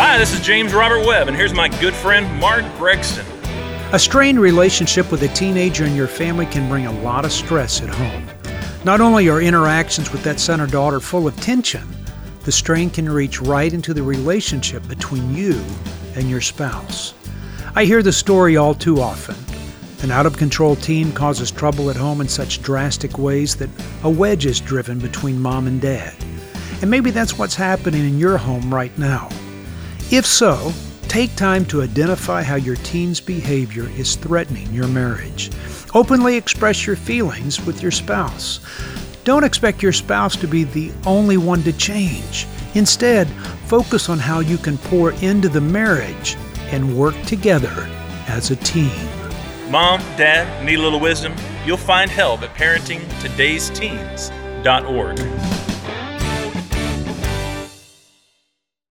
Hi, this is James Robert Webb, and here's my good friend, Mark Gregson. A strained relationship with a teenager in your family can bring a lot of stress at home. Not only are interactions with that son or daughter full of tension, the strain can reach right into the relationship between you and your spouse. I hear the story all too often. An out-of-control teen causes trouble at home in such drastic ways that a wedge is driven between mom and dad. And maybe that's what's happening in your home right now. If so, take time to identify how your teen's behavior is threatening your marriage. Openly express your feelings with your spouse. Don't expect your spouse to be the only one to change. Instead, focus on how you can pour into the marriage and work together as a team. Mom, Dad, need a little wisdom? You'll find help at parentingtodaysteens.org.